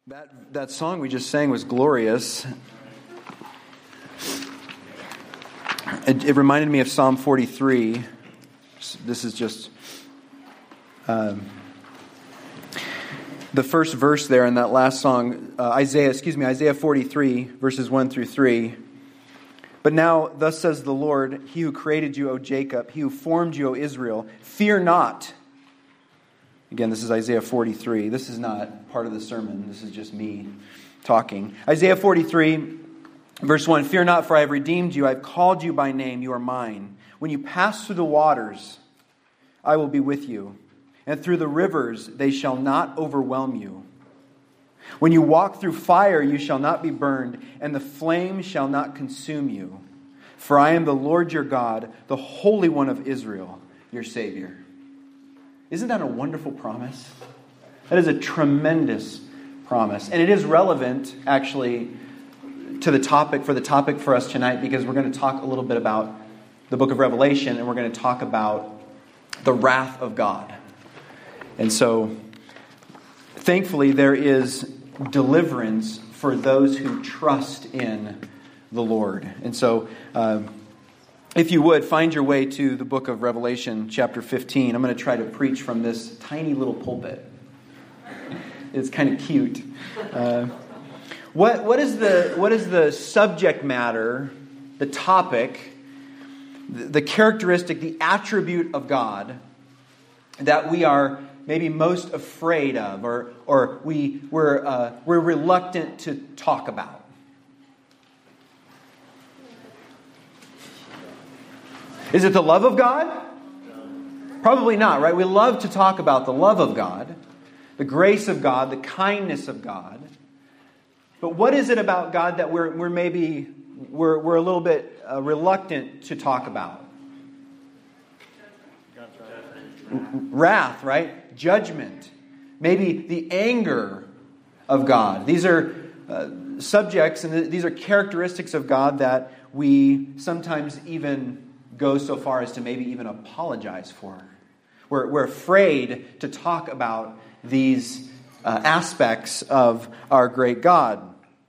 That song we just sang was glorious. It reminded me of Psalm 43. This is just the first verse there in that last song, Isaiah 43, verses 1 through 3. But now, thus says the Lord, He who created you, O Jacob, He who formed you, O Israel, fear not. Again, this is Isaiah 43. This is not part of the sermon. This is just me talking. Isaiah 43, verse 1. Fear not, for I have redeemed you. I have called you by name. You are mine. When you pass through the waters, I will be with you. And through the rivers, they shall not overwhelm you. When you walk through fire, you shall not be burned, and the flame shall not consume you. For I am the Lord your God, the Holy One of Israel, your Savior. Isn't that a wonderful promise? That is a tremendous promise. And it is relevant, actually, to the topic for us tonight, because we're going to talk a little bit about the book of Revelation, and we're going to talk about the wrath of God. And so, thankfully, there is deliverance for those who trust in the Lord. And so, if you would, find your way to the book of Revelation, chapter 15. I'm going to try to preach from this tiny little pulpit. It's kind of cute. What is the subject matter, the topic, the characteristic, the attribute of God that we are maybe most afraid of, or we're reluctant to talk about? Is it the love of God? Probably not, right? We love to talk about the love of God, the grace of God, the kindness of God. But what is it about God that we're a little bit reluctant to talk about? Wrath, right? Judgment. Maybe the anger of God. These are subjects and these are characteristics of God that we sometimes even go so far as to maybe even apologize for. We're afraid to talk about these aspects of our great God.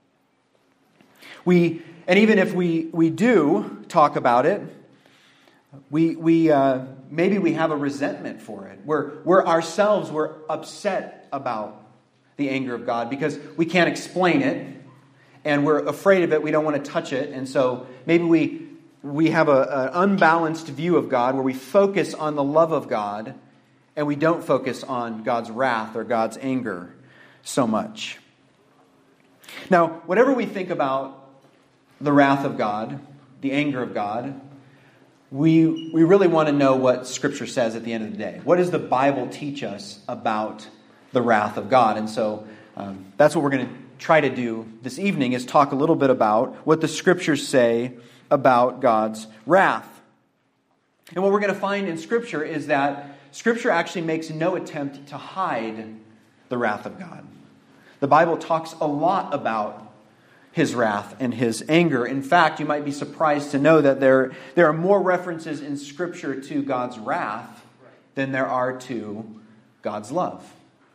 And even if we do talk about it, we maybe we have a resentment for it. We're upset about the anger of God because we can't explain it, and we're afraid of it. We don't want to touch it, and so maybe we have an unbalanced view of God where we focus on the love of God and we don't focus on God's wrath or God's anger so much. Now, whatever we think about the wrath of God, the anger of God, we really want to know what Scripture says at the end of the day. What does the Bible teach us about the wrath of God? And so that's what we're going to try to do this evening, is talk a little bit about what the Scriptures say about God's wrath. And what we're going to find in Scripture is that Scripture actually makes no attempt to hide the wrath of God. The Bible talks a lot about His wrath and His anger. In fact, you might be surprised to know that there are more references in Scripture to God's wrath than there are to God's love.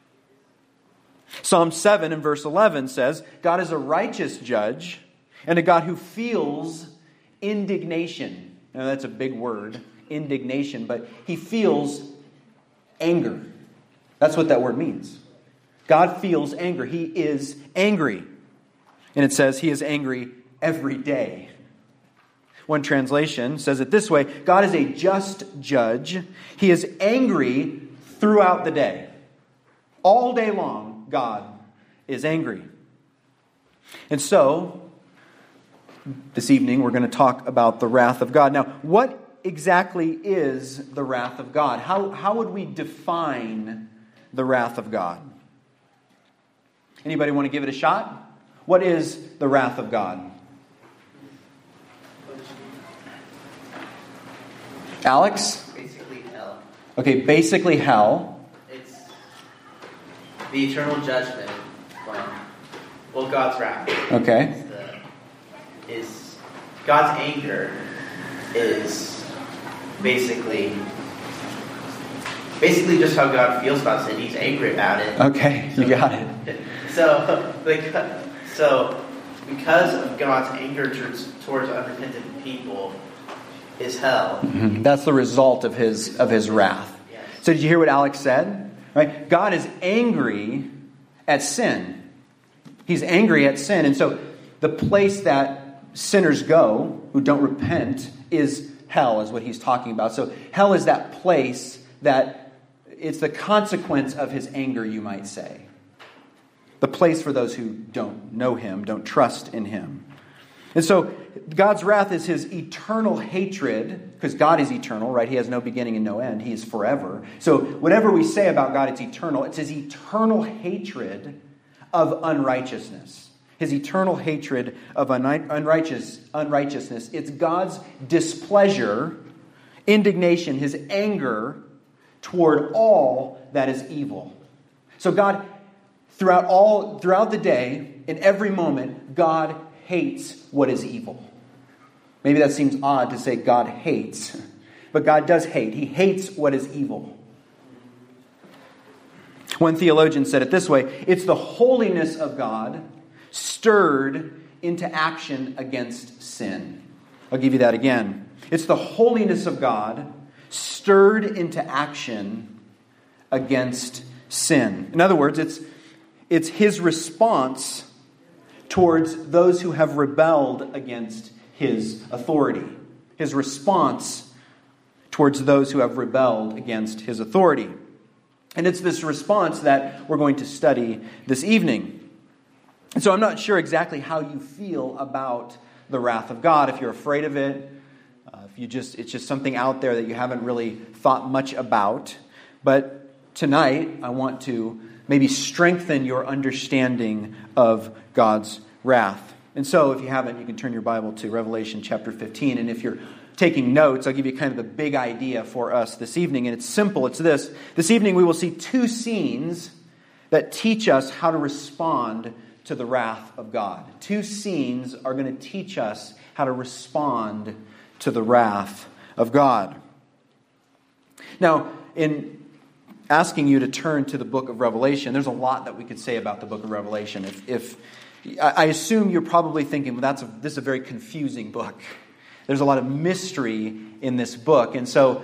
Psalm 7 and verse 11 says, God is a righteous judge and a God who feels indignation. Now that's a big word, indignation, but He feels anger. That's what that word means. God feels anger. He is angry. And it says He is angry every day. One translation says it this way: God is a just judge. He is angry throughout the day. All day long, God is angry. And so, this evening, we're going to talk about the wrath of God. Now, what exactly is the wrath of God? How would we define the wrath of God? Anybody want to give it a shot? What is the wrath of God? Alex? Basically hell. Okay, basically hell. It's the eternal judgment from, God's wrath. Okay. Is God's anger is basically just how God feels about sin. He's angry about it. Okay, you got it. So because of God's anger towards unrepentant people is hell. Mm-hmm. That's the result of his wrath. Yes. So did you hear what Alex said? Right? God is angry at sin. He's angry at sin. And so the place that sinners go who don't repent is hell, is what he's talking about. So hell is that place that it's the consequence of his anger, you might say. The place for those who don't know him, don't trust in him. And so God's wrath is his eternal hatred, because God is eternal, right? He has no beginning and no end. He is forever. So whatever we say about God, it's eternal. It's his eternal hatred of unrighteousness. His eternal hatred of unrighteousness. It's God's displeasure, indignation, his anger toward all that is evil. So God, throughout the day, in every moment, God hates what is evil. Maybe that seems odd to say God hates, but God does hate. He hates what is evil. One theologian said it this way: it's the holiness of God stirred into action against sin. I'll give you that again. It's the holiness of God stirred into action against sin. In other words, it's his response towards those who have rebelled against his authority. His response towards those who have rebelled against his authority. And it's this response that we're going to study this evening. And so I'm not sure exactly how you feel about the wrath of God. If you're afraid of it, it's just something out there that you haven't really thought much about. But tonight, I want to maybe strengthen your understanding of God's wrath. And so, if you haven't, you can turn your Bible to Revelation chapter 15. And if you're taking notes, I'll give you kind of the big idea for us this evening. And it's simple. It's this. This evening we will see two scenes that teach us how to respond to the wrath of God. Two scenes are going to teach us how to respond to the wrath of God. Now, in asking you to turn to the book of Revelation, there's a lot that we could say about the book of Revelation. If I assume you're probably thinking, well, this is a very confusing book. There's a lot of mystery in this book. And so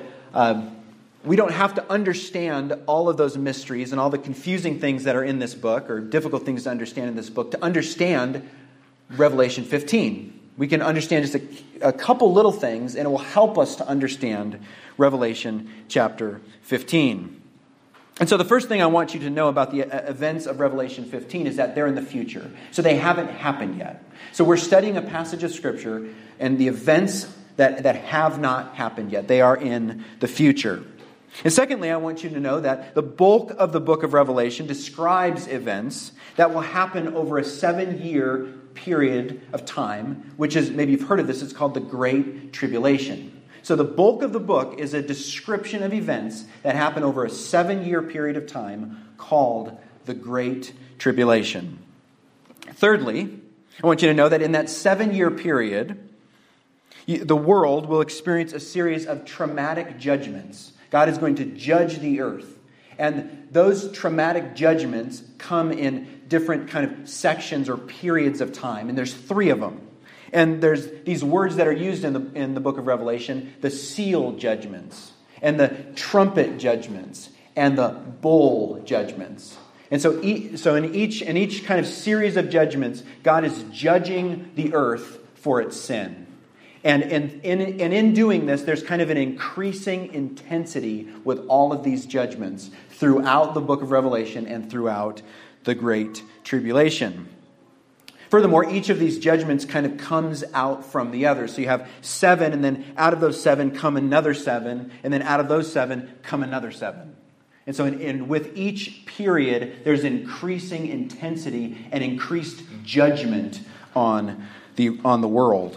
we don't have to understand all of those mysteries and all the confusing things that are in this book, or difficult things to understand in this book, to understand Revelation 15. We can understand just a couple little things, and it will help us to understand Revelation chapter 15. And so the first thing I want you to know about the events of Revelation 15 is that they're in the future. So they haven't happened yet. So we're studying a passage of Scripture and the events that have not happened yet. They are in the future. And secondly, I want you to know that the bulk of the book of Revelation describes events that will happen over a 7-year period of time, which is, maybe you've heard of this, it's called the Great Tribulation. So the bulk of the book is a description of events that happen over a 7-year period of time called the Great Tribulation. Thirdly, I want you to know that in that 7-year period, the world will experience a series of traumatic judgments. God is going to judge the earth. And those traumatic judgments come in different kind of sections or periods of time. And there's 3 of them. And there's these words that are used in the book of Revelation: the seal judgments, and the trumpet judgments, and the bowl judgments. And so in each kind of series of judgments, God is judging the earth for its sin. And in doing this, there's kind of an increasing intensity with all of these judgments throughout the book of Revelation and throughout the Great Tribulation. Furthermore, each of these judgments kind of comes out from the other. So you have 7, and then out of those 7 come another 7, and then out of those 7 come another 7. And so with each period, there's increasing intensity and increased judgment on the world.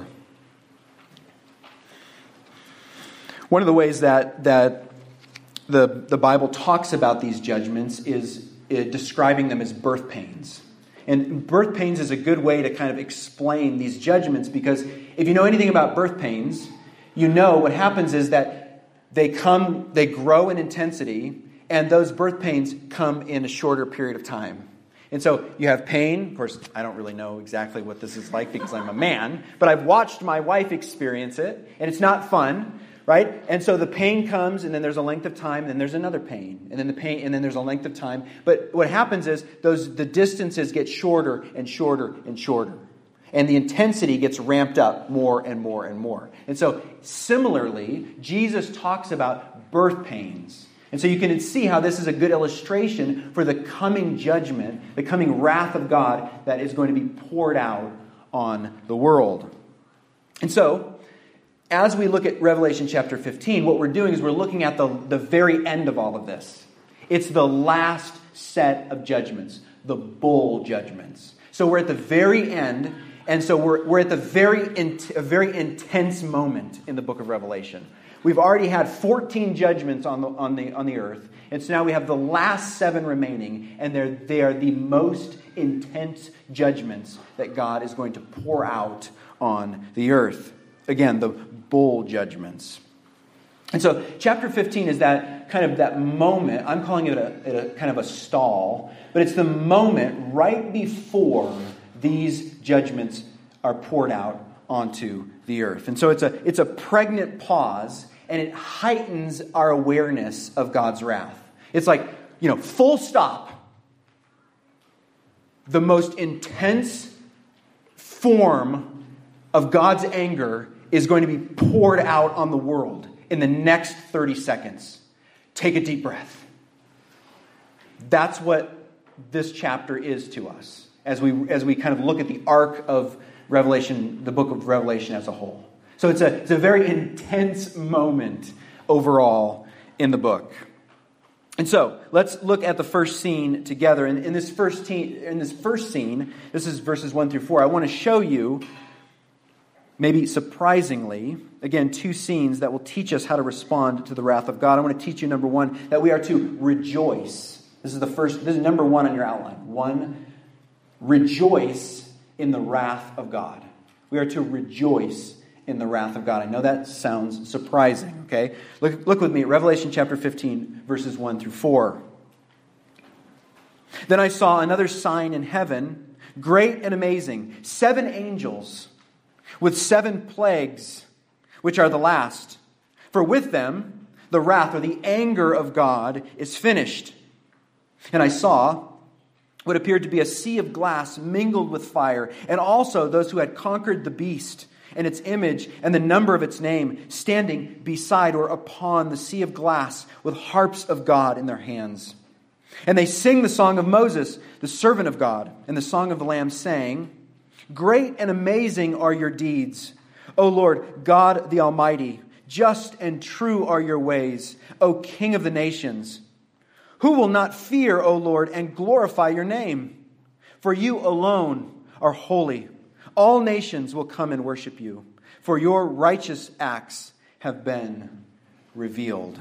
One of the ways that the Bible talks about these judgments is describing them as birth pains. And birth pains is a good way to kind of explain these judgments, because if you know anything about birth pains, you know what happens is that they grow in intensity, and those birth pains come in a shorter period of time. And so you have pain. Of course, I don't really know exactly what this is like because I'm a man, but I've watched my wife experience it, and it's not fun, right? And so the pain comes, and then there's a length of time, and then there's another pain, and then the pain, and then there's a length of time. But what happens is the distances get shorter and shorter and shorter. And the intensity gets ramped up more and more and more. And so, similarly, Jesus talks about birth pains. And so you can see how this is a good illustration for the coming judgment, the coming wrath of God that is going to be poured out on the world. And so, as we look at Revelation chapter 15, what we're doing is we're looking at the very end of all of this. It's the last set of judgments, the bowl judgments. So we're at the very end. And so we're at a very intense moment in the book of Revelation. We've already had 14 judgments on the earth, and so now we have the last 7 remaining, and they are the most intense judgments that God is going to pour out on the earth. Again, the bowl judgments. And so chapter 15 is that moment. I'm calling it a kind of a stall, but it's the moment right before these judgments are poured out onto the earth. And so it's a pregnant pause, and it heightens our awareness of God's wrath. It's like, full stop. The most intense form of God's anger is going to be poured out on the world in the next 30 seconds. Take a deep breath. That's what this chapter is to us as we kind of look at the arc of Revelation, the book of Revelation as a whole. So it's a very intense moment overall in the book. And so let's look at the first scene together. And in this first scene, this is verses 1 through 4. I want to show you, maybe surprisingly, again, 2 scenes that will teach us how to respond to the wrath of God. I want to teach you, number 1, that we are to rejoice. This is number 1 on your outline. 1, rejoice in the wrath of God. We are to rejoice in the wrath of God. I know that sounds surprising, okay? Look with me at Revelation chapter 15, verses 1 through 4. Then I saw another sign in heaven, great and amazing, 7 angels with 7 plagues, which are the last. For with them the wrath or the anger of God is finished. And I saw what appeared to be a sea of glass mingled with fire, and also those who had conquered the beast and its image and the number of its name, standing beside or upon the sea of glass with harps of God in their hands. And they sing the song of Moses, the servant of God, and the song of the Lamb, saying, Great and amazing are your deeds, O Lord God the Almighty. Just and true are your ways, O King of the nations. Who will not fear, O Lord, and glorify your name? For you alone are holy. All nations will come and worship you, for your righteous acts have been revealed.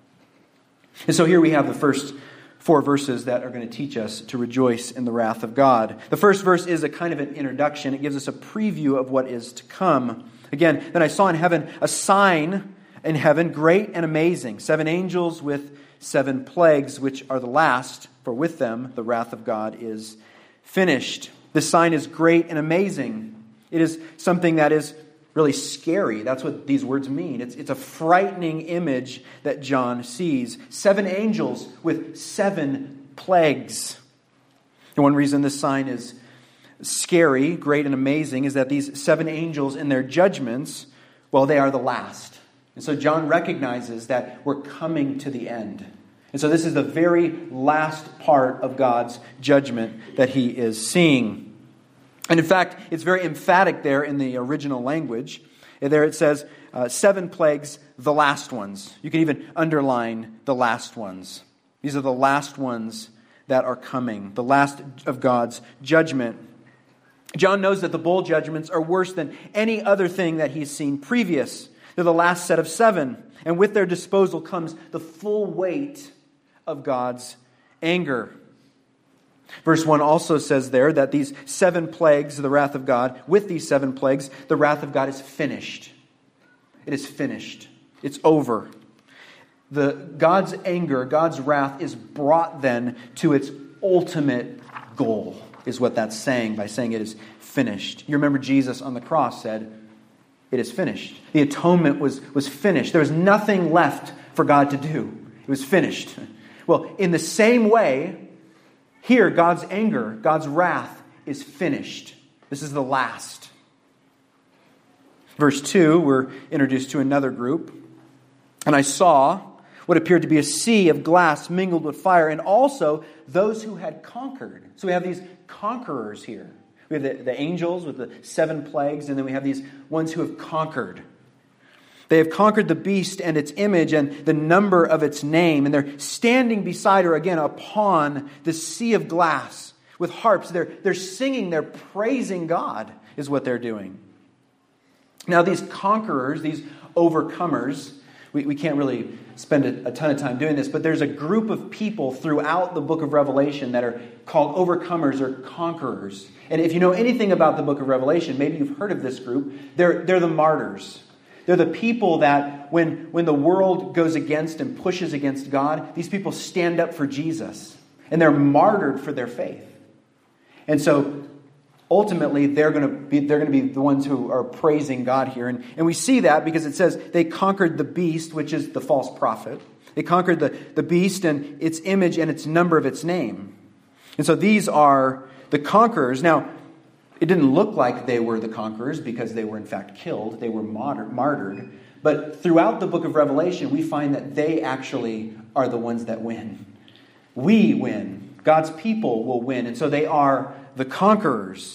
And so here we have the first 4 verses that are going to teach us to rejoice in the wrath of God. The first verse is a kind of an introduction. It gives us a preview of what is to come. Again, then I saw in heaven a sign in heaven, great and amazing, 7 angels with 7 plagues, which are the last, for with them the wrath of God is finished. This sign is great and amazing. It is something that is really scary. That's what these words mean. It's a frightening image that John sees. 7 angels with 7 plagues. And one reason this sign is scary, great and amazing, is that these 7 angels in their judgments, well, they are the last. And so John recognizes that we're coming to the end. And so this is the very last part of God's judgment that he is seeing. And in fact, it's very emphatic there in the original language. There it says, 7 plagues, the last ones. You can even underline the last ones. These are the last ones that are coming, the last of God's judgment. John knows that the bowl judgments are worse than any other thing that he's seen previous. They're the last set of 7. And with their disposal comes the full weight of God's anger. Verse 1 also says there that these 7 plagues, the wrath of God, with these 7 plagues, the wrath of God is finished. It is finished. It's over. God's anger, God's wrath is brought then to its ultimate goal, is what that's saying by saying it is finished. You remember Jesus on the cross said, it is finished. The atonement was finished. There was nothing left for God to do. It was finished. Well, in the same way, here God's anger, God's wrath is finished. This is the last. Verse 2, we're introduced to another group. And I saw what appeared to be a sea of glass mingled with fire, and also those who had conquered. So we have these conquerors here. We have the angels with the 7 plagues, and then we have these ones who have conquered. They have conquered the beast and its image and the number of its name, and they're standing beside her again upon the sea of glass with harps. They're singing, they're praising God, is what they're doing. Now these conquerors, these overcomers, we can't really spend a ton of time doing this, but there's a group of people throughout the book of Revelation that are called overcomers or conquerors. And if you know anything about the book of Revelation, maybe you've heard of this group, they're the martyrs. They're the people that when the world goes against and pushes against God, these people stand up for Jesus. And they're martyred for their faith. And so ultimately, they're going to be the ones who are praising God here. And we see that because it says they conquered the beast, which is the false prophet. They conquered the beast and its image and its number of its name. And so these are the conquerors. Now, it didn't look like they were the conquerors because they were in fact killed. They were martyred. But throughout the book of Revelation, we find that they actually are the ones that win. We win. God's people will win. And so they are the conquerors.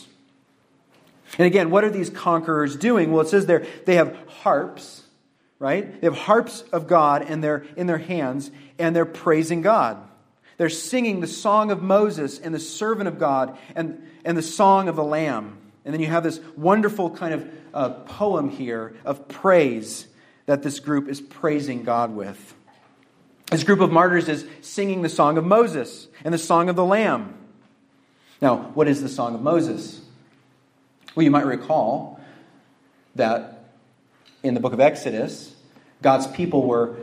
And again, what are these conquerors doing? Well, it says there they have harps, right? They have harps of God and they're in their hands, and they're praising God. They're singing the song of Moses and the servant of God and the song of the Lamb. And then you have this wonderful kind of poem here of praise that this group is praising God with. This group of martyrs is singing the song of Moses and the song of the Lamb. Now, what is the Song of Moses? Well, you might recall that in the book of Exodus, God's people were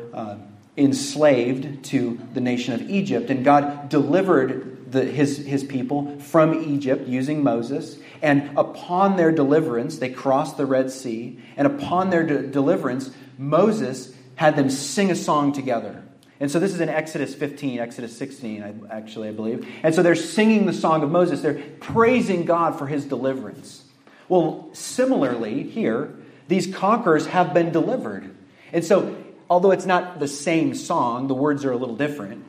enslaved to the nation of Egypt, and God delivered his people from Egypt using Moses. And upon their deliverance, they crossed the Red Sea, and upon their deliverance, Moses had them sing a song together. And so this is in Exodus 15, Exodus 16, I believe. And so they're singing the song of Moses. They're praising God for his deliverance. Well, similarly, here, these conquerors have been delivered. And so, although it's not the same song, the words are a little different.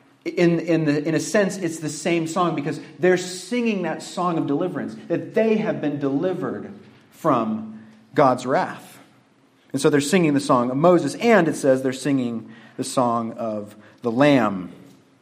In a sense, it's the same song because they're singing that song of deliverance, that they have been delivered from God's wrath. And so they're singing the song of Moses, and it says they're singing the song of the Lamb.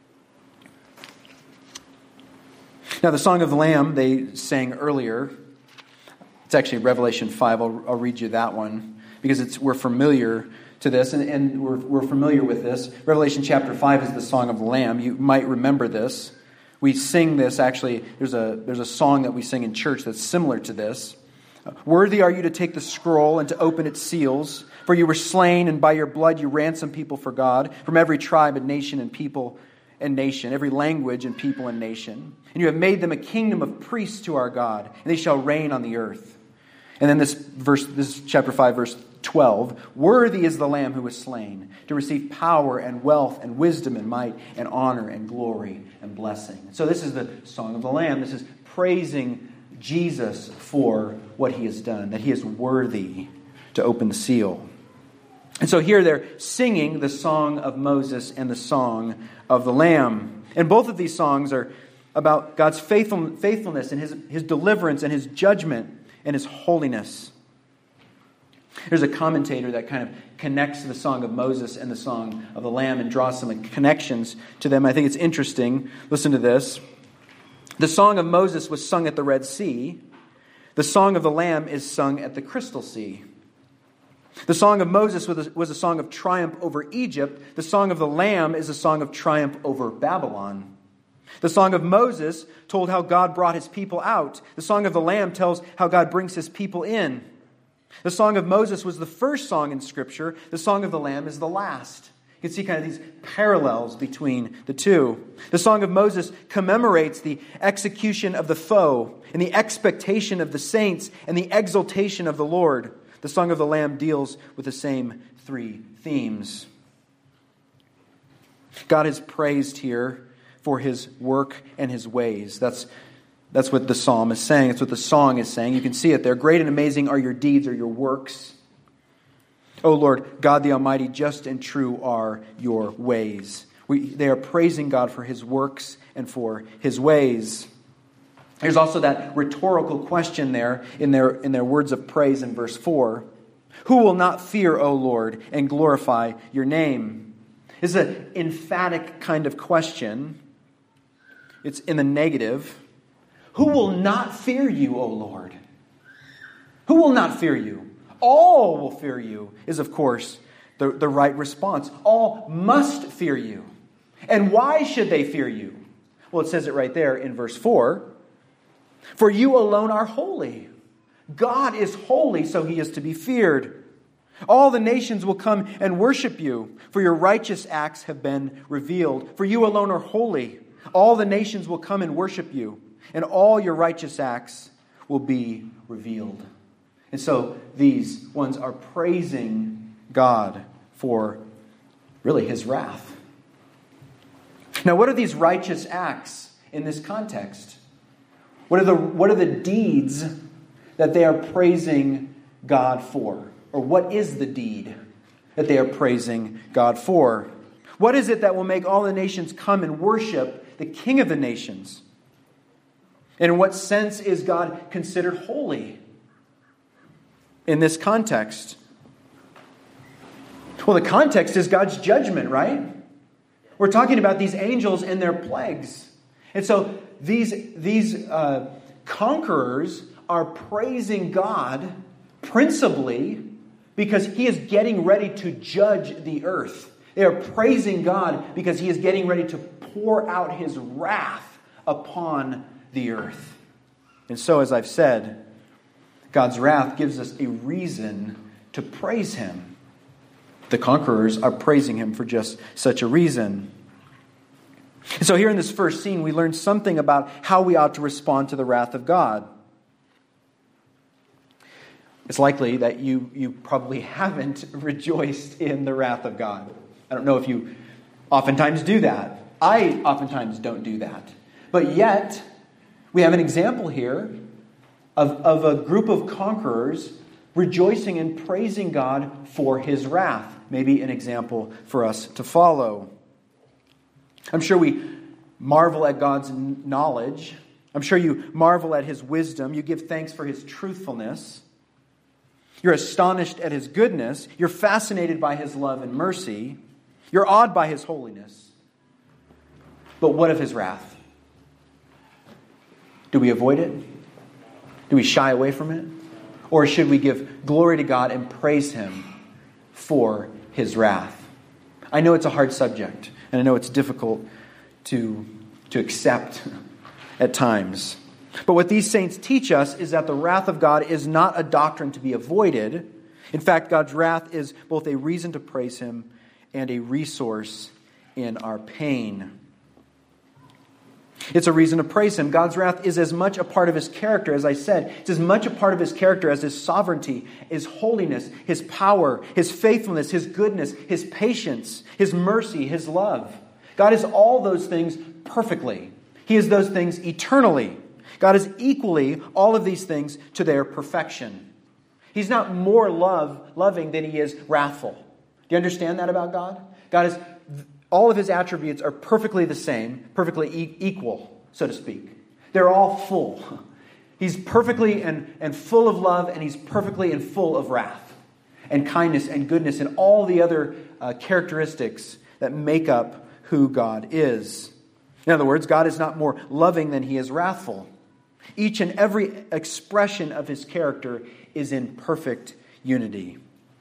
Now, the song of the Lamb they sang earlier. It's actually Revelation 5. I'll read you that one because we're familiar to this, and we're familiar with this. Revelation chapter 5 is the song of the Lamb. You might remember this. We sing this. Actually, there's a song that we sing in church that's similar to this. Worthy are you to take the scroll and to open its seals, for you were slain, and by your blood you ransomed people for God from every tribe and nation and people and nation, every language and people and nation. And you have made them a kingdom of priests to our God, and they shall reign on the earth. And then this is chapter 5, verse 12. Worthy is the Lamb who was slain to receive power and wealth and wisdom and might and honor and glory and blessing. So this is the song of the Lamb. This is praising Jesus for what he has done, that he is worthy to open the seal. And so here they're singing the song of Moses and the song of the Lamb. And both of these songs are about God's faithfulness and his deliverance and his judgment and his holiness. There's a commentator that kind of connects the song of Moses and the song of the Lamb and draws some connections to them. I think it's interesting. Listen to this. The song of Moses was sung at the Red Sea. The song of the Lamb is sung at the Crystal Sea. The song of Moses was a song of triumph over Egypt. The song of the Lamb is a song of triumph over Babylon. The song of Moses told how God brought his people out. The song of the Lamb tells how God brings his people in. The song of Moses was the first song in Scripture. The song of the Lamb is the last. You can see kind of these parallels between the two. The Song of Moses commemorates the execution of the foe and the expectation of the saints and the exaltation of the Lord. The Song of the Lamb deals with the same three themes. God is praised here for his work and his ways. That's what the psalm is saying. That's what the song is saying. You can see it there. Great and amazing are your deeds or your works. O Lord, God the Almighty, just and true are your ways. They are praising God for his works and for his ways. There's also that rhetorical question there in their words of praise in verse 4. Who will not fear, O Lord, and glorify your name? It's an emphatic kind of question. It's in the negative. Who will not fear you, O Lord? Who will not fear you? All will fear you is, of course, the right response. All must fear you. And why should they fear you? Well, it says it right there in verse 4. For you alone are holy. God is holy, so he is to be feared. All the nations will come and worship you, for your righteous acts have been revealed. For you alone are holy. All the nations will come and worship you, and all your righteous acts will be revealed. And so these ones are praising God for really his wrath. Now, what are these righteous acts in this context? What are the deeds that they are praising God for? Or what is the deed that they are praising God for? What is it that will make all the nations come and worship the King of the nations? And in what sense is God considered holy in this context? Well, the context is God's judgment, right? We're talking about these angels and their plagues. And so these conquerors are praising God principally because he is getting ready to judge the earth. They are praising God because he is getting ready to pour out his wrath upon the earth. And so, as I've said, God's wrath gives us a reason to praise him. The conquerors are praising him for just such a reason. And so here in this first scene, we learn something about how we ought to respond to the wrath of God. It's likely that you probably haven't rejoiced in the wrath of God. I don't know if you oftentimes do that. I oftentimes don't do that. But yet, we have an example here of a group of conquerors rejoicing and praising God for his wrath. Maybe an example for us to follow. I'm sure we marvel at God's knowledge. I'm sure you marvel at his wisdom. You give thanks for his truthfulness. You're astonished at his goodness. You're fascinated by his love and mercy. You're awed by his holiness. But what of his wrath? Do we avoid it? Do we shy away from it? Or should we give glory to God and praise him for his wrath? I know it's a hard subject, and I know it's difficult to accept at times. But what these saints teach us is that the wrath of God is not a doctrine to be avoided. In fact, God's wrath is both a reason to praise him and a resource in our pain. It's a reason to praise him. God's wrath is as much a part of his character, as I said. It's as much a part of his character as his sovereignty, his holiness, his power, his faithfulness, his goodness, his patience, his mercy, his love. God is all those things perfectly. He is those things eternally. God is equally all of these things to their perfection. He's not more loving than he is wrathful. Do you understand that about God? God is... all of his attributes are perfectly the same, perfectly equal, so to speak. They're all full. He's perfectly and full of love, and he's perfectly and full of wrath and kindness and goodness and all the other characteristics that make up who God is. In other words, God is not more loving than he is wrathful. Each and every expression of his character is in perfect unity.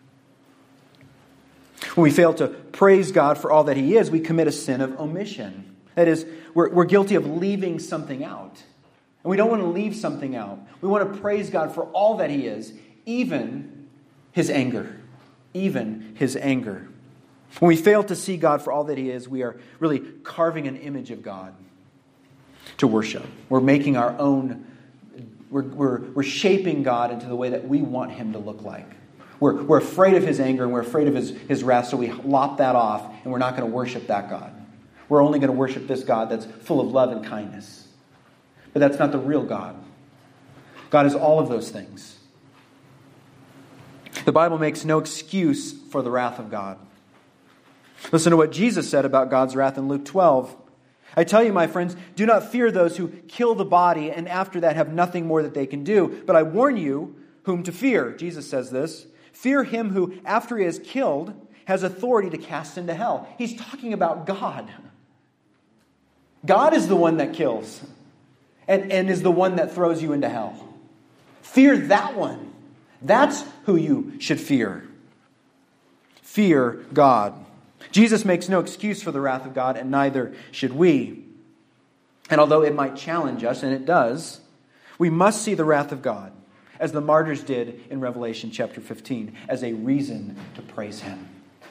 When we fail to praise God for all that he is, we commit a sin of omission. That is, we're guilty of leaving something out. And we don't want to leave something out. We want to praise God for all that he is, even his anger. Even his anger. When we fail to see God for all that He is, we are really carving an image of God to worship. We're making our own, we're shaping God into the way that we want Him to look like. We're afraid of His anger and we're afraid of His wrath, so we lop that off and we're not going to worship that God. We're only going to worship this God that's full of love and kindness. But that's not the real God. God is all of those things. The Bible makes no excuse for the wrath of God. Listen to what Jesus said about God's wrath in Luke 12. I tell you, my friends, do not fear those who kill the body and after that have nothing more that they can do. But I warn you whom to fear. Jesus says this. Fear him who, after he is killed, has authority to cast into hell. He's talking about God. God is the one that kills and is the one that throws you into hell. Fear that one. That's who you should fear. Fear God. Jesus makes no excuse for the wrath of God, and neither should we. And although it might challenge us, and it does, we must see the wrath of God, as the martyrs did in Revelation chapter 15, as a reason to praise Him.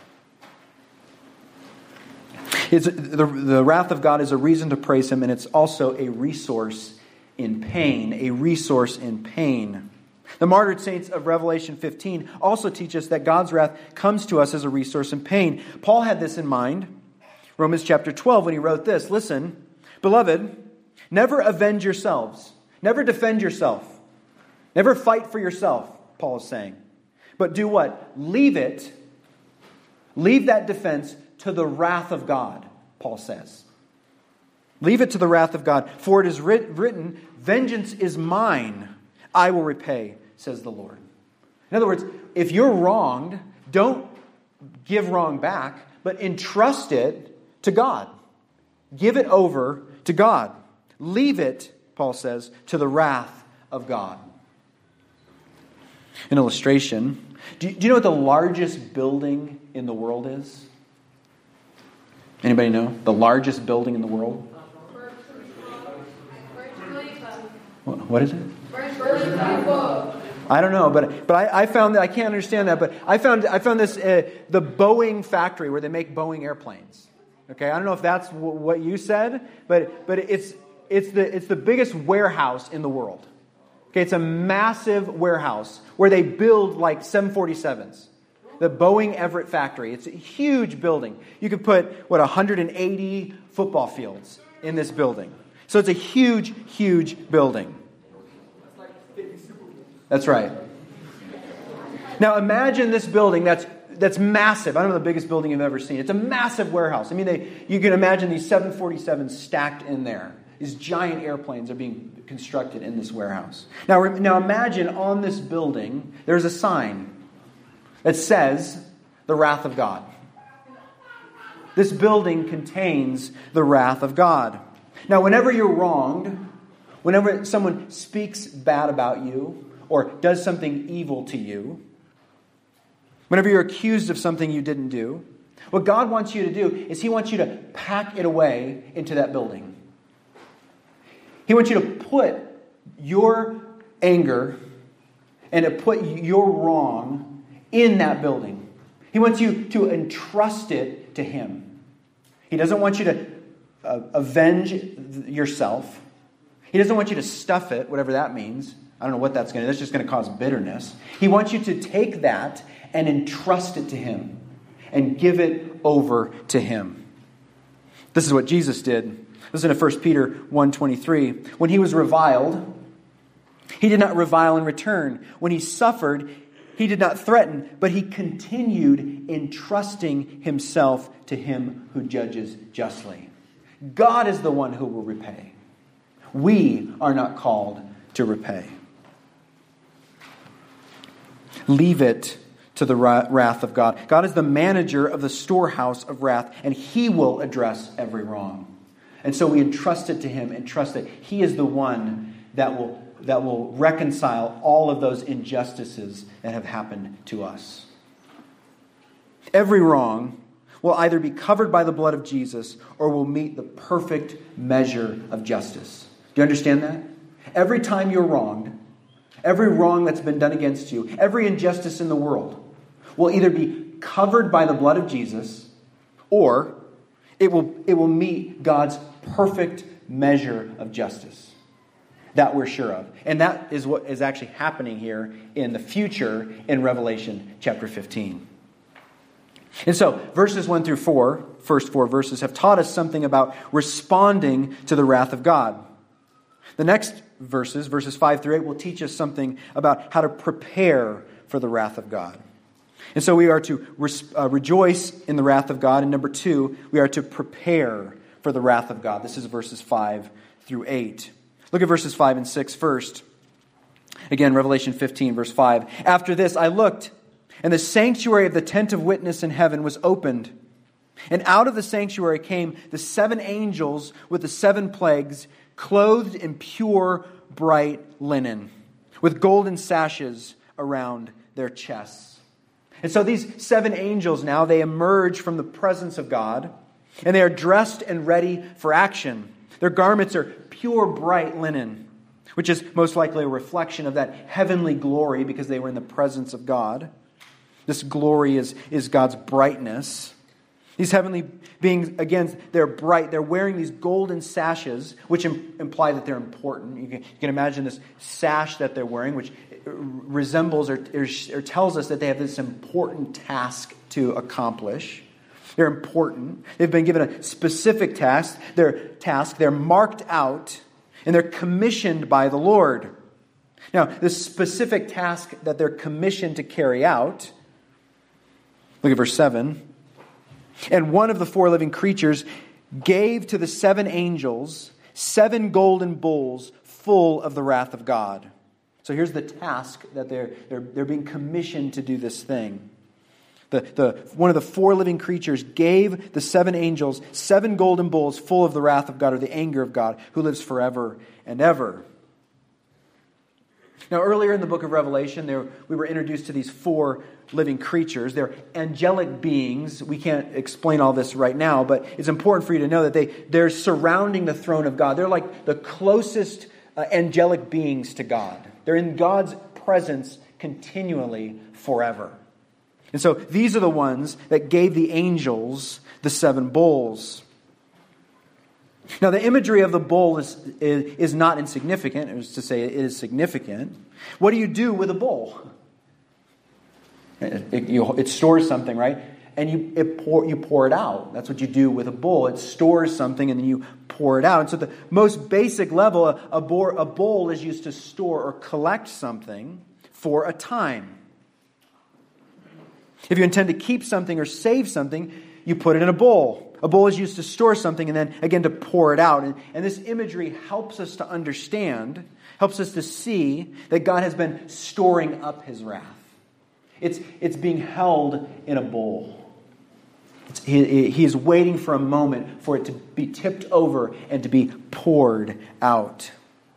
The wrath of God is a reason to praise Him, and it's also a resource in pain. A resource in pain. The martyred saints of Revelation 15 also teach us that God's wrath comes to us as a resource in pain. Paul had this in mind, Romans chapter 12, when he wrote this. Listen, beloved, never avenge yourselves. Never defend yourself. Never fight for yourself, Paul is saying. But do what? Leave it. Leave that defense to the wrath of God, Paul says. Leave it to the wrath of God. For it is written, vengeance is mine. I will repay, says the Lord. In other words, if you're wronged, don't give wrong back, but entrust it to God. Give it over to God. Leave it, Paul says, to the wrath of God. An illustration. Do you know what the largest building in the world is? Anybody know? The largest building in the world? What is it? I don't know, but I found that I can't understand that. But I found this the Boeing factory where they make Boeing airplanes. Okay, I don't know if that's what you said, but it's the biggest warehouse in the world. Okay, it's a massive warehouse where they build like 747s. The Boeing Everett factory. It's a huge building. You could put 180 football fields in this building. So it's a huge, huge building. That's right. Now imagine this building that's massive. I don't know the biggest building you've ever seen. It's a massive warehouse. I mean, you can imagine these 747s stacked in there. These giant airplanes are being constructed in this warehouse. Now imagine on this building, there's a sign that says the wrath of God. This building contains the wrath of God. Now, whenever you're wronged, whenever someone speaks bad about you or does something evil to you, whenever you're accused of something you didn't do, what God wants you to do is He wants you to pack it away into that building. He wants you to put your anger and to put your wrong in that building. He wants you to entrust it to Him. He doesn't want you to avenge yourself. He doesn't want you to stuff it, whatever that means. I don't know what that's going to do. That's just going to cause bitterness. He wants you to take that and entrust it to Him and give it over to Him. This is what Jesus did. Listen to 1 Peter 1:23. When He was reviled, He did not revile in return. When He suffered, He did not threaten, but He continued entrusting Himself to Him who judges justly. God is the one who will repay. We are not called to repay. Leave it to the wrath of God. God is the manager of the storehouse of wrath, and He will address every wrong. And so we entrust it to Him and trust that He is the one that will reconcile all of those injustices that have happened to us. Every wrong will either be covered by the blood of Jesus or will meet the perfect measure of justice. Do you understand that? Every time you're wronged, every wrong that's been done against you, every injustice in the world will either be covered by the blood of Jesus or it will meet God's perfect measure of justice. That we're sure of. And that is what is actually happening here in the future in Revelation chapter 15. And so, verses 1 through 4, first 4 verses, have taught us something about responding to the wrath of God. The next verses 5 through 8, will teach us something about how to prepare for the wrath of God. And so we are to rejoice in the wrath of God. And number 2, we are to prepare for the wrath of God. This is verses 5 through 8. Look at verses 5 and 6 first. Again, Revelation 15, verse 5. After this I looked, and the sanctuary of the tent of witness in heaven was opened. And out of the sanctuary came the 7 angels with the 7 plagues, clothed in pure, bright linen, with golden sashes around their chests. And so these 7 angels now, they emerge from the presence of God, and they are dressed and ready for action. Their garments are pure, bright linen, which is most likely a reflection of that heavenly glory because they were in the presence of God. This glory is God's brightness. These heavenly beings, again, they're bright. They're wearing these golden sashes, which imply that they're important. You can imagine this sash that they're wearing, which resembles or tells us that they have this important task to accomplish. They're important. They've been given a specific task. They're marked out, and they're commissioned by the Lord. Now, this specific task that they're commissioned to carry out, look at verse 7. And one of the 4 living creatures gave to the 7 angels 7 golden bowls full of the wrath of God. So here's the task that they're being commissioned to do this thing. One of the 4 living creatures gave the 7 angels 7 golden bowls full of the wrath of God, or the anger of God, who lives forever and ever. Now, earlier in the book of Revelation, we were introduced to these 4 living creatures. They're angelic beings. We can't explain all this right now, but it's important for you to know that they're surrounding the throne of God. They're like the closest angelic beings to God. They're in God's presence continually forever. And so these are the ones that gave the angels the 7 bowls. Now, the imagery of the bowl is not insignificant. It was to say it is significant. What do you do with a bowl? It stores something, right? And you pour it out. That's what you do with a bowl. It stores something and then you pour it out. And so the most basic level, a bowl is used to store or collect something for a time. If you intend to keep something or save something, you put it in a bowl. A bowl is used to store something and then, again, to pour it out. And this imagery helps us to understand, helps us to see that God has been storing up His wrath. It's being held in a bowl. He is waiting for a moment for it to be tipped over and to be poured out.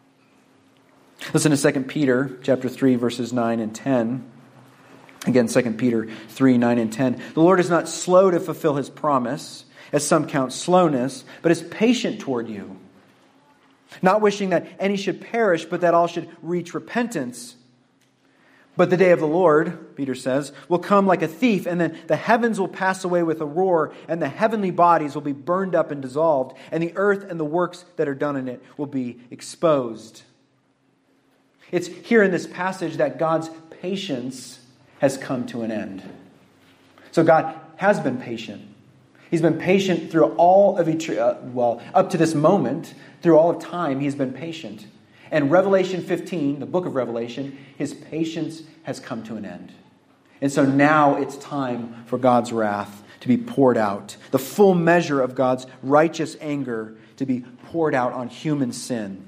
Listen to 2 Peter chapter 3, verses 9 and 10. Again, 2 Peter 3, 9 and 10. The Lord is not slow to fulfill His promise, as some count slowness, but is patient toward you, not wishing that any should perish, but that all should reach repentance. But the day of the Lord, Peter says, will come like a thief, and then the heavens will pass away with a roar, and the heavenly bodies will be burned up and dissolved, and the earth and the works that are done in it will be exposed. It's here in this passage that God's patience has come to an end. So God has been patient. He's been patient through all of up to this moment, through all of time, He's been patient. And Revelation 15, the book of Revelation, His patience has come to an end. And so now it's time for God's wrath to be poured out. The full measure of God's righteous anger to be poured out on human sin.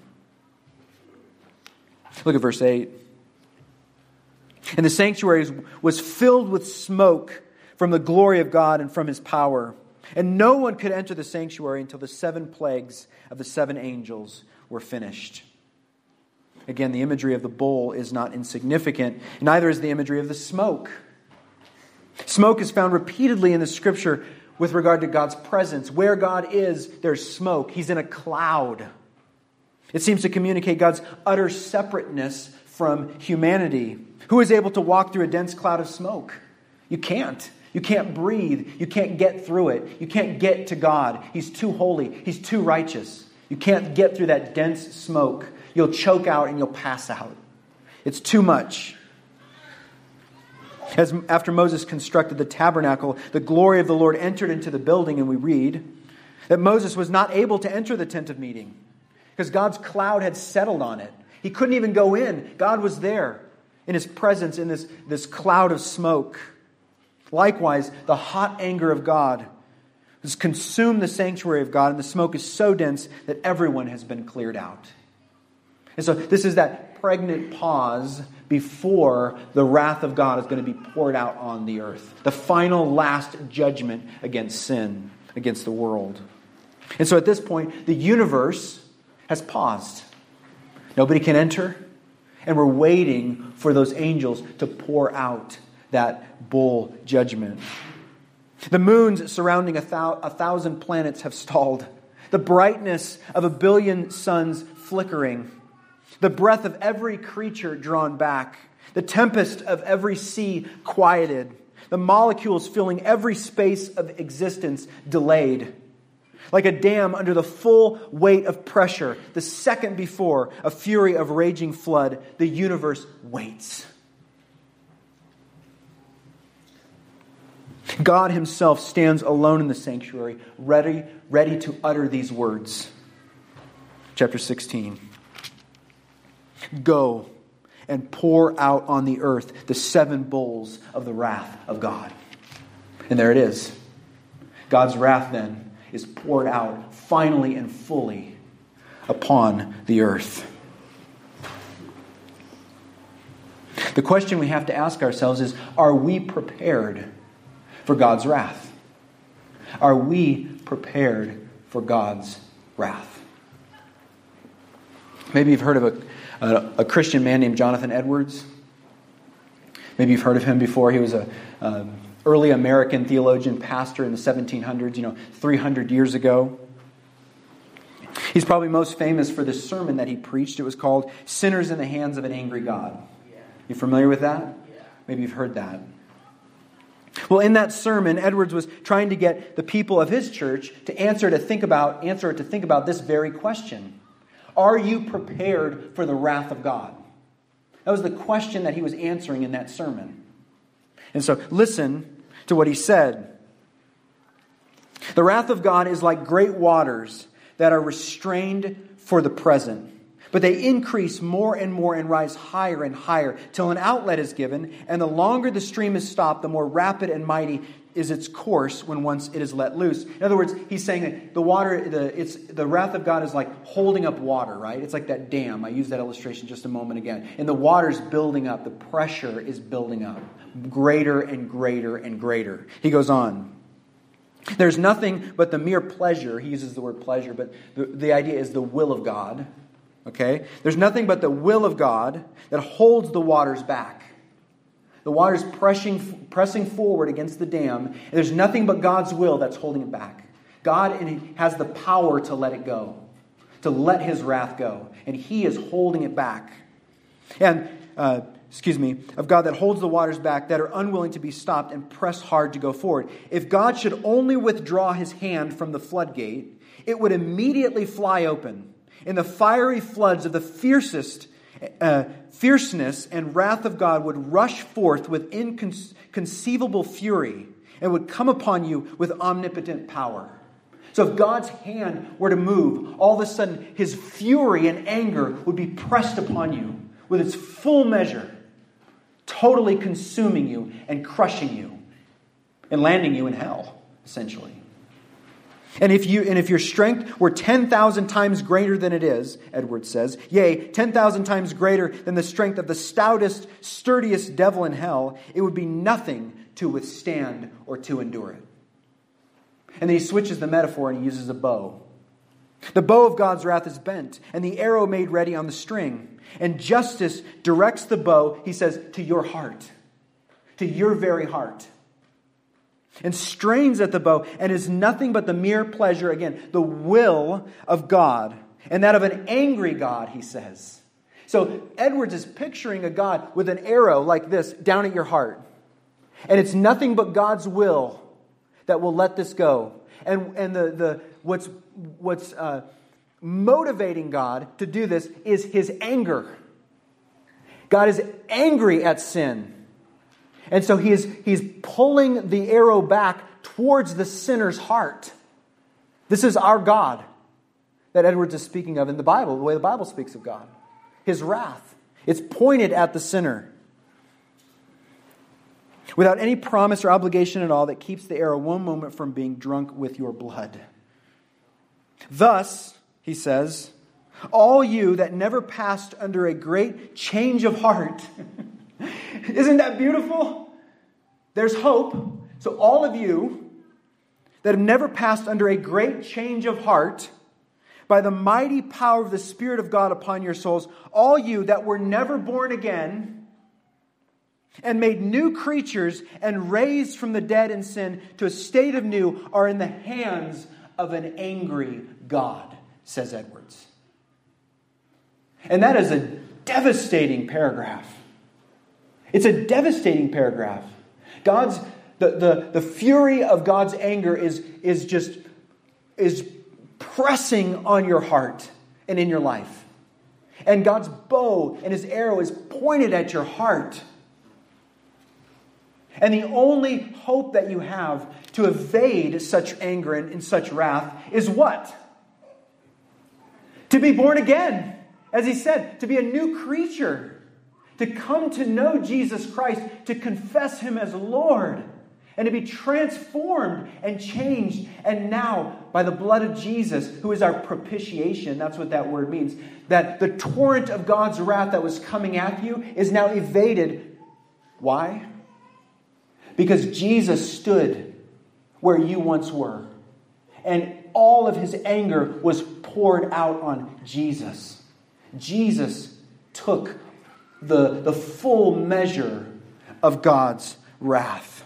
Look at verse 8. And the sanctuary was filled with smoke from the glory of God and from His power. And no one could enter the sanctuary until the 7 plagues of the 7 angels were finished. Again, the imagery of the bowl is not insignificant. Neither is the imagery of the smoke. Smoke is found repeatedly in the Scripture with regard to God's presence. Where God is, there's smoke. He's in a cloud. It seems to communicate God's utter separateness from humanity. Who is able to walk through a dense cloud of smoke? You can't. You can't breathe. You can't get through it. You can't get to God. He's too holy. He's too righteous. You can't get through that dense smoke. You'll choke out and you'll pass out. It's too much. As after Moses constructed the tabernacle, the glory of the Lord entered into the building, and we read that Moses was not able to enter the tent of meeting because God's cloud had settled on it. He couldn't even go in. God was there in His presence in this cloud of smoke. Likewise, the hot anger of God has consumed the sanctuary of God, and the smoke is so dense that everyone has been cleared out. And so this is that pregnant pause before the wrath of God is going to be poured out on the earth. The final last judgment against sin, against the world. And so at this point, the universe has paused. Nobody can enter. And we're waiting for those angels to pour out that bowl judgment. The moons surrounding 1,000 planets have stalled. The brightness of 1 billion suns flickering. The breath of every creature drawn back. The tempest of every sea quieted. The molecules filling every space of existence delayed. Like a dam under the full weight of pressure, the second before a fury of raging flood, the universe waits. God Himself stands alone in the sanctuary, ready to utter these words. Chapter 16. Go and pour out on the earth the 7 bowls of the wrath of God. And there it is. God's wrath then is poured out finally and fully upon the earth. The question we have to ask ourselves is, are we prepared for God's wrath? Are we prepared for God's wrath? Maybe you've heard of a Christian man named Jonathan Edwards. Maybe you've heard of him before. He was an early American theologian, pastor in the 1700s, 300 years ago. He's probably most famous for this sermon that he preached. It was called Sinners in the Hands of an Angry God. You familiar with that? Maybe you've heard that. Well, in that sermon, Edwards was trying to get the people of his church to answer to think about this very question. Are you prepared for the wrath of God? That was the question that he was answering in that sermon. And so listen to what he said. The wrath of God is like great waters that are restrained for the present, but they increase more and more and rise higher and higher till an outlet is given, and the longer the stream is stopped, the more rapid and mighty is its course when once it is let loose. In other words, he's saying that the wrath of God is like holding up water, right? It's like that dam. I used that illustration just a moment again. And the water's building up. The pressure is building up. Greater and greater and greater. He goes on. There's nothing but the mere pleasure. He uses the word pleasure, but the idea is the will of God. Okay? There's nothing but the will of God that holds the waters back. The water's pressing forward against the dam, and there's nothing but God's will that's holding it back. God has the power to let it go, to let His wrath go, and He is holding it back. And, of God that holds the waters back, that are unwilling to be stopped and press hard to go forward. If God should only withdraw His hand from the floodgate, it would immediately fly open, and the fiery floods of the fierceness and wrath of God would rush forth with inconceivable fury and would come upon you with omnipotent power. So if God's hand were to move, all of a sudden His fury and anger would be pressed upon you with its full measure, totally consuming you and crushing you and landing you in hell, essentially. And if your strength were 10,000 times greater than it is, Edwards says, yea, 10,000 times greater than the strength of the stoutest, sturdiest devil in hell, it would be nothing to withstand or to endure it. And then he switches the metaphor and he uses a bow. The bow of God's wrath is bent, and the arrow made ready on the string. And justice directs the bow, he says, to your heart, to your very heart. And strains at the bow, and is nothing but the mere pleasure, again, the will of God, and that of an angry God, he says. So Edwards is picturing a God with an arrow like this down at your heart. And it's nothing but God's will that will let this go. And what's motivating God to do this is His anger. God is angry at sin. And so he's pulling the arrow back towards the sinner's heart. This is our God that Edwards is speaking of in the Bible, the way the Bible speaks of God. His wrath. It's pointed at the sinner. Without any promise or obligation at all that keeps the arrow one moment from being drunk with your blood. Thus, he says, all you that never passed under a great change of heart. Isn't that beautiful? There's hope. So all of you that have never passed under a great change of heart, by the mighty power of the Spirit of God upon your souls, all you that were never born again and made new creatures and raised from the dead in sin to a state of new are in the hands of an angry God, says Edwards. And that is a devastating paragraph. It's a devastating paragraph. The fury of God's anger is pressing on your heart and in your life. And God's bow and His arrow is pointed at your heart. And the only hope that you have to evade such anger and such wrath is what? To be born again. As he said, to be a new creature. To come to know Jesus Christ. To confess Him as Lord. And to be transformed and changed. And now, by the blood of Jesus, who is our propitiation, that's what that word means, that the torrent of God's wrath that was coming at you is now evaded. Why? Because Jesus stood where you once were. And all of His anger was poured out on Jesus. Jesus took the full measure of God's wrath.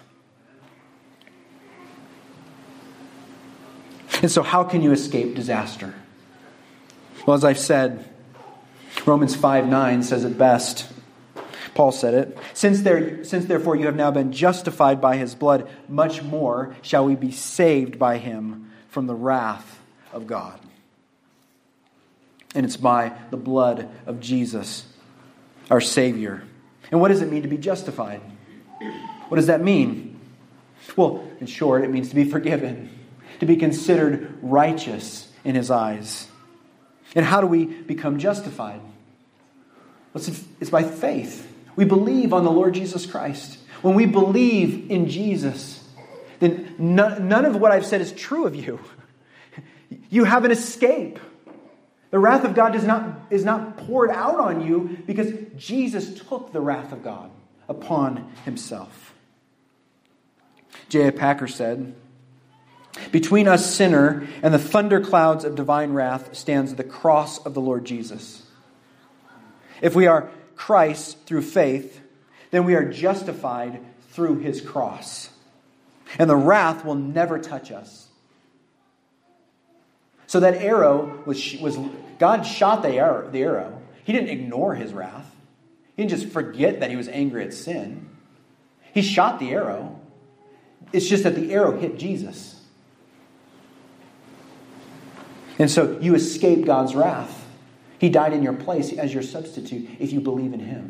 And so how can you escape disaster? Well, as I've said, Romans 5:9 says it best. Paul said it. Since therefore you have now been justified by His blood, much more shall we be saved by Him from the wrath of God. And it's by the blood of Jesus, our Savior. And what does it mean to be justified? What does that mean? Well, in short, it means to be forgiven, to be considered righteous in His eyes. And how do we become justified? Well, it's by faith. We believe on the Lord Jesus Christ. When we believe in Jesus, then none of what I've said is true of you. You have an escape. The wrath of God is not poured out on you because Jesus took the wrath of God upon Himself. J.I. Packer said, between us sinner and the thunderclouds of divine wrath stands the cross of the Lord Jesus. If we are Christ through faith, then we are justified through His cross. And the wrath will never touch us. So that arrow was God shot the arrow. He didn't ignore His wrath. He didn't just forget that He was angry at sin. He shot the arrow. It's just that the arrow hit Jesus. And so you escape God's wrath. He died in your place as your substitute if you believe in Him.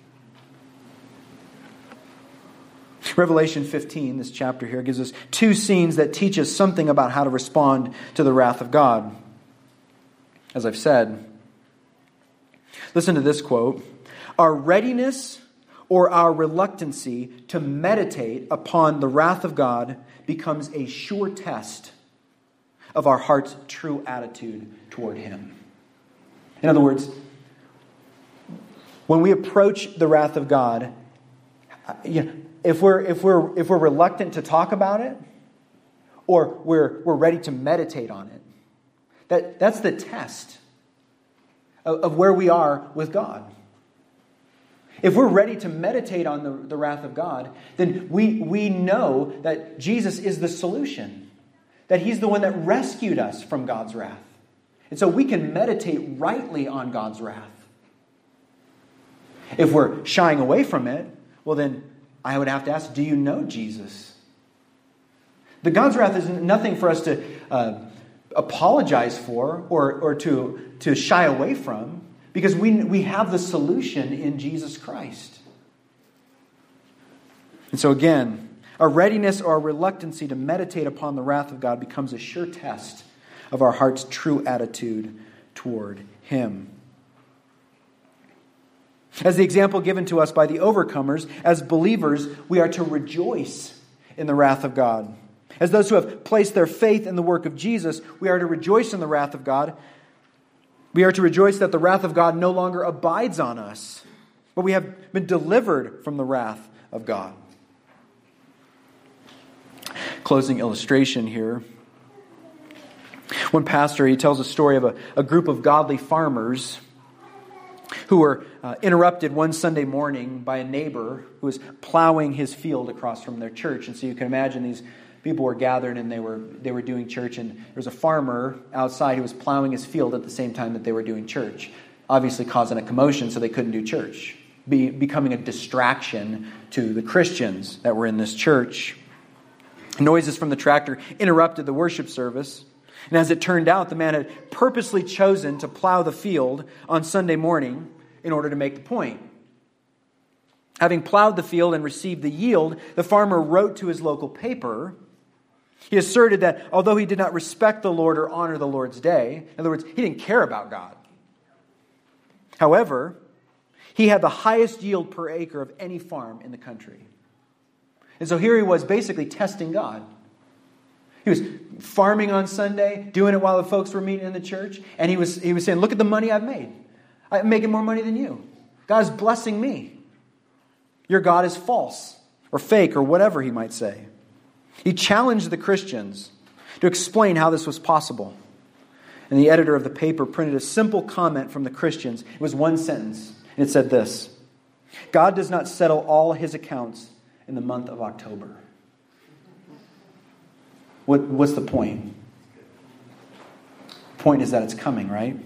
Revelation 15, this chapter here, gives us two scenes that teach us something about how to respond to the wrath of God. As I've said, listen to this quote. Our readiness or our reluctancy to meditate upon the wrath of God becomes a sure test of our heart's true attitude toward Him. In other words, when we approach the wrath of God, if we're reluctant to talk about it, or we're ready to meditate on it, that's the test of where we are with God. If we're ready to meditate on the wrath of God, then we know that Jesus is the solution, that He's the one that rescued us from God's wrath. And so we can meditate rightly on God's wrath. If we're shying away from it, well then I would have to ask, do you know Jesus? The God's wrath is nothing for us to apologize for or to shy away from, because we have the solution in Jesus Christ. And so again, our readiness or our reluctancy to meditate upon the wrath of God becomes a sure test of our heart's true attitude toward Him. As the example given to us by the overcomers, as believers, we are to rejoice in the wrath of God. As those who have placed their faith in the work of Jesus, we are to rejoice in the wrath of God. We are to rejoice that the wrath of God no longer abides on us, but we have been delivered from the wrath of God. Closing illustration here. One pastor, he tells a story of a group of godly farmers who were interrupted one Sunday morning by a neighbor who was plowing his field across from their church. And so you can imagine these people were gathered and they were doing church, and there was a farmer outside who was plowing his field at the same time that they were doing church, obviously causing a commotion so they couldn't do church, becoming a distraction to the Christians that were in this church. Noises from the tractor interrupted the worship service. And as it turned out, the man had purposely chosen to plow the field on Sunday morning in order to make the point. Having plowed the field and received the yield, the farmer wrote to his local paper. He asserted that although he did not respect the Lord or honor the Lord's day, in other words, he didn't care about God. However, he had the highest yield per acre of any farm in the country. And so here he was basically testing God. He was farming on Sunday, doing it while the folks were meeting in the church, and he was saying, look at the money I've made. I'm making more money than you. God is blessing me. Your God is false or fake or whatever he might say. He challenged the Christians to explain how this was possible. And the editor of the paper printed a simple comment from the Christians. It was one sentence, and it said this: God does not settle all his accounts in the month of October. What's the point? The point is that it's coming, right?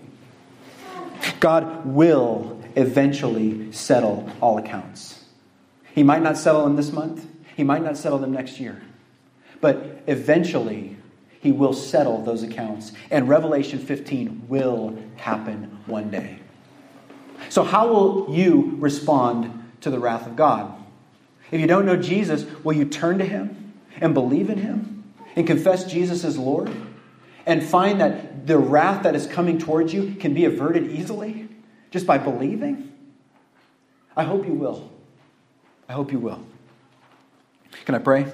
God will eventually settle all accounts. He might not settle them this month. He might not settle them next year. But eventually, he will settle those accounts. And Revelation 15 will happen one day. So how will you respond to the wrath of God? If you don't know Jesus, will you turn to him and believe in him and confess Jesus as Lord and find that the wrath that is coming towards you can be averted easily just by believing? I hope you will. I hope you will. Can I pray?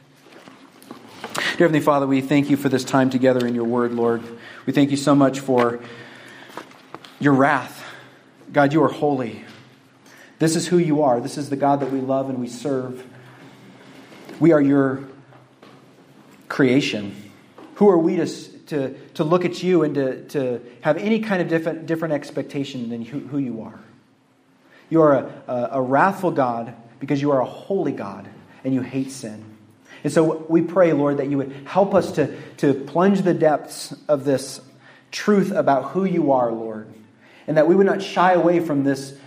Dear Heavenly Father, we thank you for this time together in your word, Lord. We thank you so much for your wrath. God, you are holy. This is who you are. This is the God that we love and we serve. We are your creation. Who are we to look at you and to have any kind of different expectation than who you are? You are a wrathful God because you are a holy God and you hate sin. And so we pray, Lord, that you would help us to plunge the depths of this truth about who you are, Lord. And that we would not shy away from this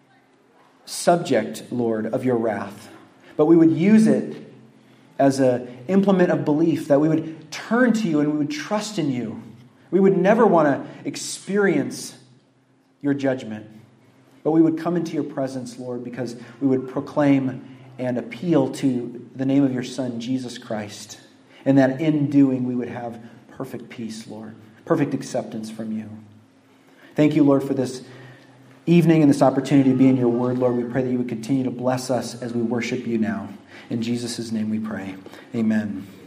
subject, Lord, of your wrath. But we would use it as an implement of belief, that we would turn to you and we would trust in you. We would never want to experience your judgment. But we would come into your presence, Lord, because we would proclaim and appeal to the name of your Son, Jesus Christ. And that in doing we would have perfect peace, Lord. Perfect acceptance from you. Thank you, Lord, for this evening and this opportunity to be in your word, Lord. We pray that you would continue to bless us as we worship you now. In Jesus' name we pray. Amen.